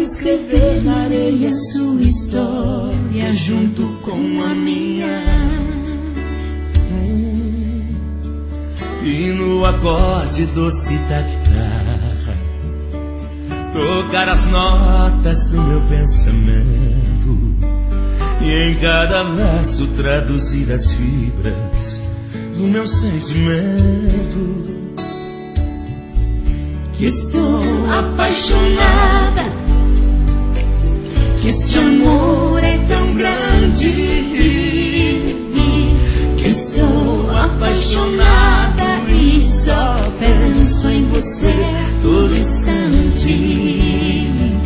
escrever na areia sua história junto com a minha. E no acorde doce da guitarra tocar as notas do meu pensamento, e em cada verso traduzir as fibras do meu sentimento. Que estou apaixonada, que este amor é tão grande, que estou apaixonada e só penso em você todo instante.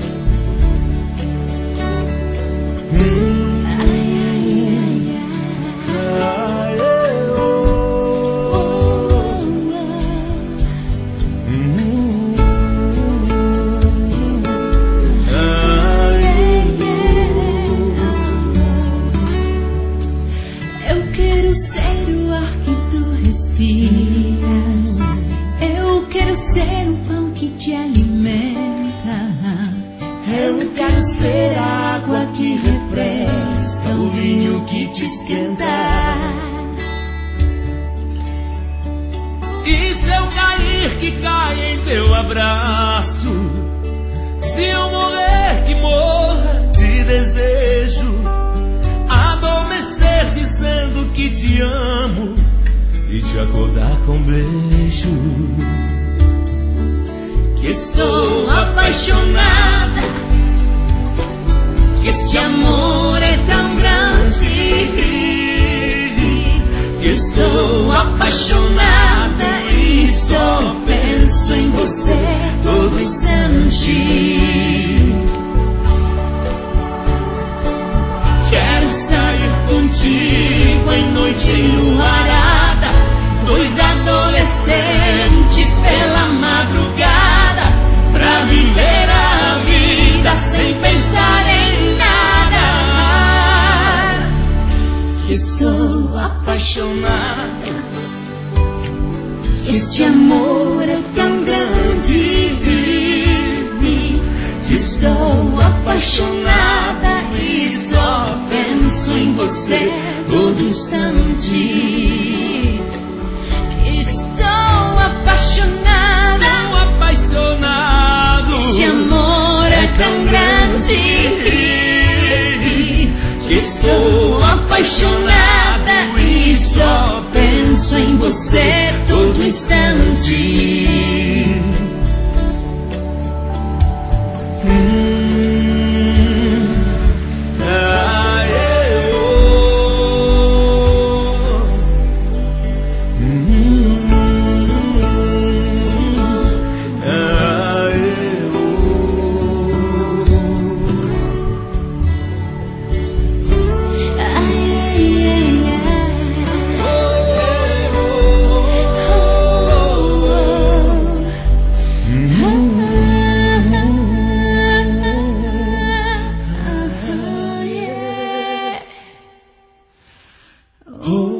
Eu quero ser o pão que te alimenta. Eu quero ser a água que refresca, o vinho que te esquenta. E se eu cair, que caia em teu abraço. Se eu morrer, que morra de desejo. Adormecer dizendo que te amo e te acordar com um beijo. Que estou apaixonada, que este amor é tão grande, que estou apaixonada e só penso em você todo instante. Quero sair contigo em noite enluarada, dois adolescentes pela madrugada, pra viver a vida sem pensar em nada. Que estou apaixonada, que este amor é tão grande, que estou apaixonada e só penso em você todo instante. Estou apaixonado, este amor é tão grande, que estou apaixonada e só penso em você todo instante. Oh